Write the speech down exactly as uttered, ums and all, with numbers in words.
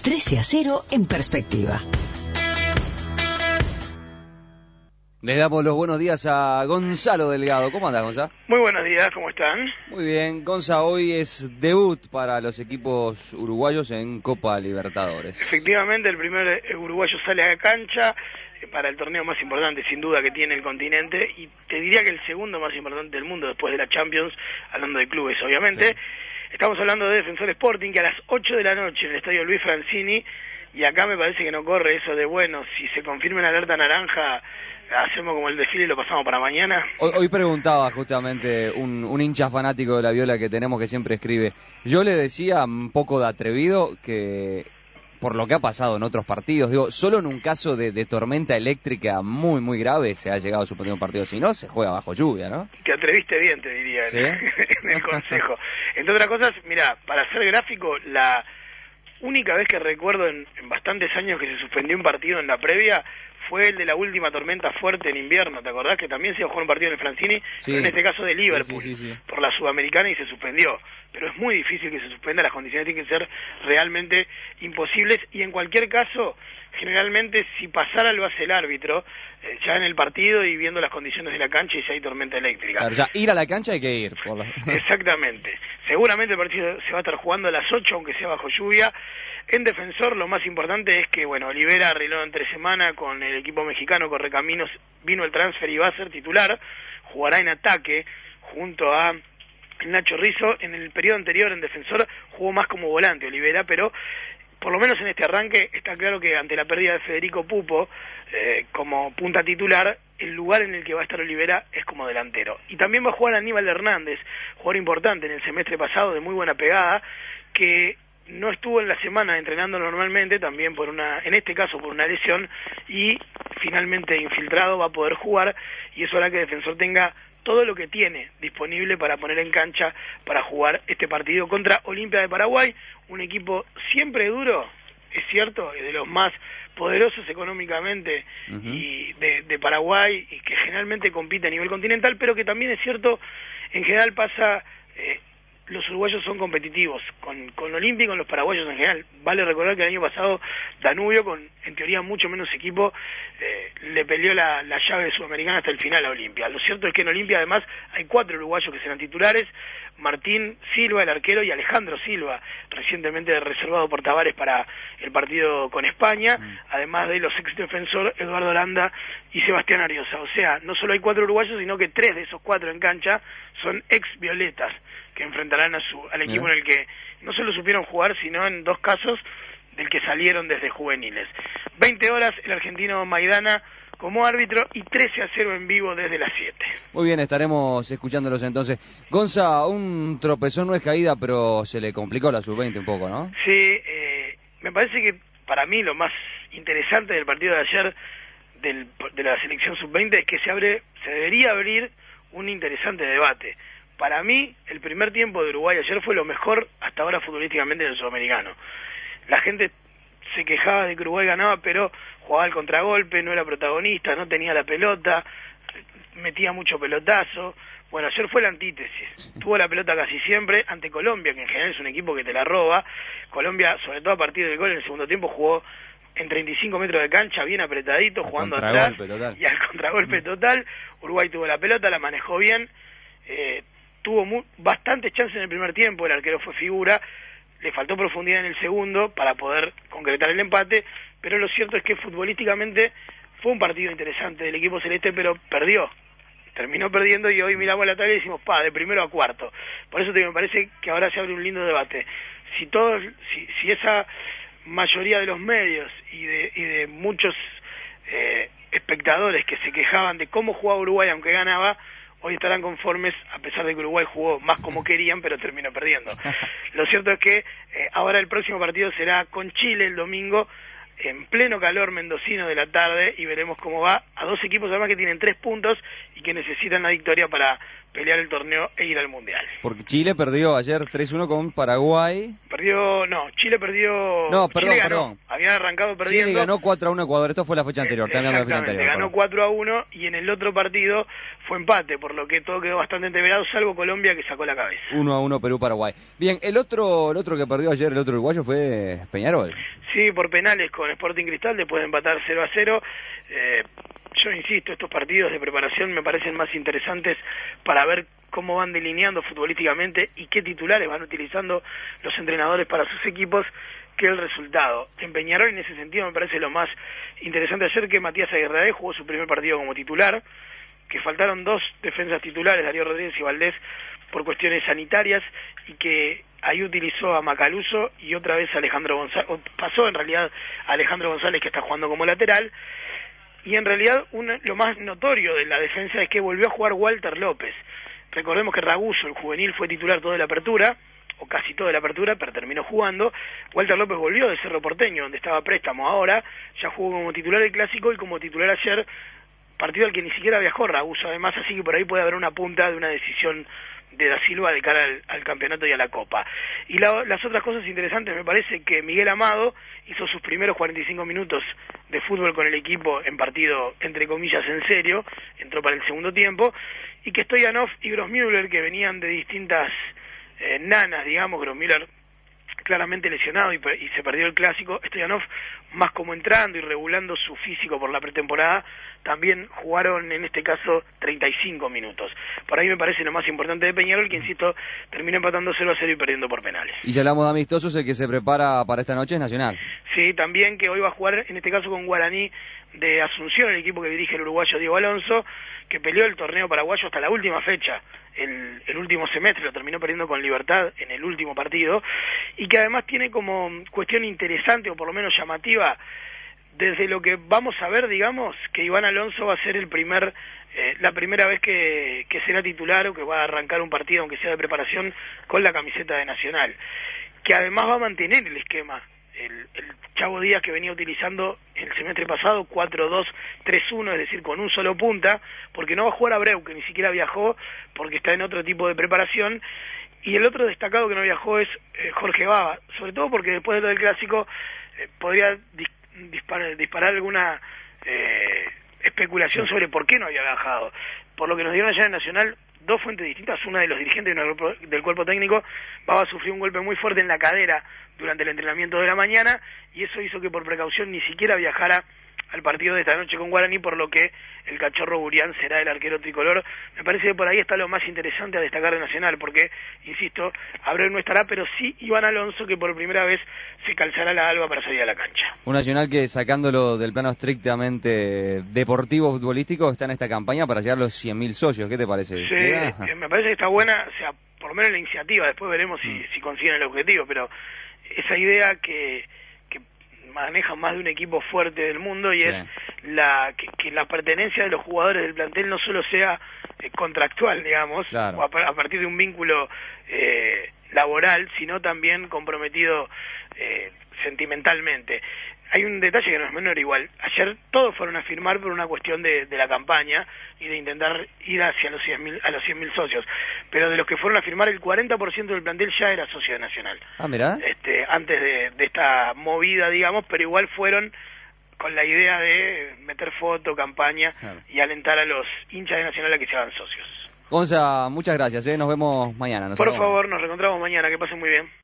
trece a cero en perspectiva. Les damos los buenos días a Gonzalo Delgado. ¿Cómo andás, Gonzalo? Muy buenos días, ¿cómo están? Muy bien. Gonza, hoy es debut para los equipos uruguayos en Copa Libertadores. Efectivamente, el primer uruguayo sale a la cancha para el torneo más importante, sin duda, que tiene el continente, y te diría que el segundo más importante del mundo después de la Champions, hablando de clubes, obviamente. Sí. Estamos hablando de Defensor Sporting, que a las ocho de la noche en el estadio Luis Francini, y acá me parece que no corre eso de, bueno, si se confirma en alerta naranja, hacemos como el desfile y lo pasamos para mañana. Hoy, hoy preguntaba justamente un, un hincha fanático de la Viola que tenemos que siempre escribe. Yo le decía, un poco de atrevido, que por lo que ha pasado en otros partidos, digo, solo en un caso de, de tormenta eléctrica muy, muy grave se ha llegado a suspender un partido. Si no, se juega bajo lluvia, ¿no? Te atreviste bien, te diría, ¿sí? en, en el consejo. Entre otras cosas, mira, para ser gráfico, la única vez que recuerdo en, en bastantes años que se suspendió un partido en la previa fue el de la última tormenta fuerte en invierno, ¿te acordás? Que también se iba a jugar un partido en el Francini, sí, pero en este caso de Liverpool, sí, sí, sí, sí. por la Sudamericana, y se suspendió. Pero es muy difícil que se suspenda, las condiciones tienen que ser realmente imposibles, y en cualquier caso, generalmente si pasara lo hace el árbitro, eh, ya en el partido y viendo las condiciones de la cancha y si hay tormenta eléctrica. Claro, ya ir a la cancha hay que ir. Por la... Exactamente. Seguramente el partido se va a estar jugando a las ocho, aunque sea bajo lluvia. En Defensor lo más importante es que, bueno, Olivera arregló entre semana con el equipo mexicano Correcaminos, vino el transfer y va a ser titular, jugará en ataque junto a Nacho Rizzo. En el periodo anterior en Defensor jugó más como volante Olivera, pero por lo menos en este arranque está claro que ante la pérdida de Federico Pupo eh, como punta titular, el lugar en el que va a estar Olivera es como delantero. Y también va a jugar Aníbal Hernández, jugador importante en el semestre pasado, de muy buena pegada, que no estuvo en la semana entrenando normalmente, también por una, en este caso por una lesión, y finalmente infiltrado va a poder jugar, y eso hará que Defensor tenga todo lo que tiene disponible para poner en cancha para jugar este partido contra Olimpia de Paraguay, un equipo siempre duro, es cierto, es de los más poderosos económicamente uh-huh. y de, de Paraguay, y que generalmente compite a nivel continental, pero que también es cierto, en general pasa... Eh, los uruguayos son competitivos con, con Olimpia y con los paraguayos en general. Vale recordar que el año pasado Danubio, con en teoría mucho menos equipo, eh, le peleó la, la llave sudamericana hasta el final a Olimpia. Lo cierto es que en Olimpia además hay cuatro uruguayos que serán titulares: Martín Silva, el arquero, y Alejandro Silva, recientemente reservado por Tavares para el partido con España, mm. además de los ex defensor Eduardo Aranda y Sebastián Ariosa. O sea, no solo hay cuatro uruguayos, sino que tres de esos cuatro en cancha son ex violetas, que enfrentarán a su, al equipo en el que no solo supieron jugar, sino en dos casos del que salieron desde juveniles. veinte horas, el argentino Maidana como árbitro, y trece a cero en vivo desde las siete. Muy bien, estaremos escuchándolos entonces. Gonza, un tropezón no es caída, pero se le complicó la sub veinte un poco, ¿no? Sí, eh, me parece que para mí lo más interesante del partido de ayer del, de la selección sub veinte es que se abre, se debería abrir un interesante debate. Para mí, el primer tiempo de Uruguay ayer fue lo mejor hasta ahora futbolísticamente en el sudamericano. La gente se quejaba de que Uruguay ganaba, pero jugaba al contragolpe, no era protagonista, no tenía la pelota, metía mucho pelotazo. Bueno, ayer fue la antítesis. Tuvo la pelota casi siempre ante Colombia, que en general es un equipo que te la roba. Colombia, sobre todo a partir del gol en el segundo tiempo, jugó en treinta y cinco metros de cancha, bien apretadito, jugando atrás, total. y al contragolpe total. Uruguay tuvo la pelota, la manejó bien, eh, tuvo muy, bastantes chances en el primer tiempo, el arquero fue figura, le faltó profundidad en el segundo para poder concretar el empate, pero lo cierto es que futbolísticamente fue un partido interesante del equipo celeste, pero perdió, terminó perdiendo, y hoy miramos la tabla y decimos, pa, de primero a cuarto. Por eso te, me parece que ahora se abre un lindo debate. Si todos, si, si esa mayoría de los medios y de, y de muchos eh, espectadores que se quejaban de cómo jugaba Uruguay aunque ganaba, hoy estarán conformes, a pesar de que Uruguay jugó más como querían, pero terminó perdiendo. Lo cierto es que eh, ahora el próximo partido será con Chile el domingo, en pleno calor mendocino de la tarde, y veremos cómo va a dos equipos además que tienen tres puntos y que necesitan la victoria para pelear el torneo e ir al Mundial. Porque Chile perdió ayer tres uno con Paraguay. Perdió, no, Chile perdió... No, perdón, Chile ganó. perdón. habían arrancado perdiendo. Sí, ganó cuatro a uno Ecuador, esto fue la fecha anterior, también la fecha anterior. Ganó cuatro a uno y en el otro partido fue empate, por lo que todo quedó bastante entreverado, salvo Colombia que sacó la cabeza. uno a uno Perú-Paraguay. Bien, el otro el otro que perdió ayer, el otro uruguayo, fue Peñarol. Sí, por penales con Sporting Cristal, después de empatar cero a cero. Eh, yo insisto, estos partidos de preparación me parecen más interesantes para ver cómo van delineando futbolísticamente y qué titulares van utilizando los entrenadores para sus equipos que el resultado. En Peñarol, en ese sentido, me parece lo más interesante ayer que Matías Aguirre jugó su primer partido como titular, que faltaron dos defensas titulares, Darío Rodríguez y Valdés, por cuestiones sanitarias, y que ahí utilizó a Macaluso y otra vez a Alejandro González, pasó en realidad a Alejandro González, que está jugando como lateral, y en realidad un, lo más notorio de la defensa es que volvió a jugar Walter López. Recordemos que Raguso, el juvenil, fue titular toda la apertura, o casi toda la apertura, pero terminó jugando. Walter López volvió de Cerro Porteño, donde estaba a préstamo ahora, ya jugó como titular el Clásico y como titular ayer, partido al que ni siquiera viajó Raguso además, así que por ahí puede haber una punta de una decisión de Da Silva de cara al, al campeonato y a la Copa. Y la, las otras cosas interesantes, me parece que Miguel Amado hizo sus primeros cuarenta y cinco minutos de fútbol con el equipo en partido, entre comillas, en serio, entró para el segundo tiempo, y que Stoyanov y Grossmüller, que venían de distintas eh, nanas, digamos, Grossmüller claramente lesionado y, y se perdió el Clásico, Stoyanov más como entrando y regulando su físico por la pretemporada, también jugaron en este caso treinta y cinco minutos. Por ahí me parece lo más importante de Peñarol, que insisto, terminó empatando cero a cero y perdiendo por penales. Y si hablamos de amistosos, el que se prepara para esta noche es Nacional. Sí, también que hoy va a jugar en este caso con Guaraní de Asunción, el equipo que dirige el uruguayo Diego Alonso, que peleó el torneo paraguayo hasta la última fecha, el, el último semestre, lo terminó perdiendo con Libertad en el último partido, y que además tiene como cuestión interesante, o por lo menos llamativa, desde lo que vamos a ver, digamos, que Iván Alonso va a ser el primer, eh, la primera vez que, que será titular o que va a arrancar un partido, aunque sea de preparación, con la camiseta de Nacional, que además va a mantener el esquema. El, el Chavo Díaz que venía utilizando el semestre pasado, cuatro dos tres uno, es decir, con un solo punta, porque no va a jugar Abreu, que ni siquiera viajó, porque está en otro tipo de preparación, y el otro destacado que no viajó es eh, Jorge Baba, sobre todo porque después de lo del Clásico eh, podría dis disparar, disparar alguna eh, especulación sobre por qué no había viajado. Por lo que nos dieron allá en Nacional, dos fuentes distintas, una de los dirigentes del cuerpo técnico, Baba sufrió un golpe muy fuerte en la cadera durante el entrenamiento de la mañana, y eso hizo que por precaución ni siquiera viajara al partido de esta noche con Guaraní, por lo que el Cachorro Burián será el arquero tricolor. Me parece que por ahí está lo más interesante a destacar de Nacional, porque, insisto, Abreu no estará, pero sí Iván Alonso, que por primera vez se calzará la alba para salir a la cancha. Un Nacional que, sacándolo del plano estrictamente deportivo, futbolístico, está en esta campaña para llegar a los cien mil socios. ¿Qué te parece? Sí, eh, me parece que está buena, o sea, por lo menos la iniciativa, después veremos si, si consiguen el objetivo, pero esa idea que, que maneja más de un equipo fuerte del mundo, y sí, es la que, que la pertenencia de los jugadores del plantel no solo sea eh, contractual, digamos, claro, o a, a partir de un vínculo eh, laboral, sino también comprometido eh, sentimentalmente. Hay un detalle que no es menor igual. Ayer todos fueron a firmar por una cuestión de, de la campaña y de intentar ir hacia los cien mil, a los cien mil socios. Pero de los que fueron a firmar, el cuarenta por ciento del plantel ya era socio de Nacional. Ah, mirá. Este, antes de, de esta movida, digamos, pero igual fueron con la idea de meter foto, campaña, claro, y alentar a los hinchas de Nacional a que se hagan socios. Gonza, muchas gracias, ¿eh? Nos vemos mañana. Nos Por vemos. favor, nos reencontramos mañana. Que pasen muy bien.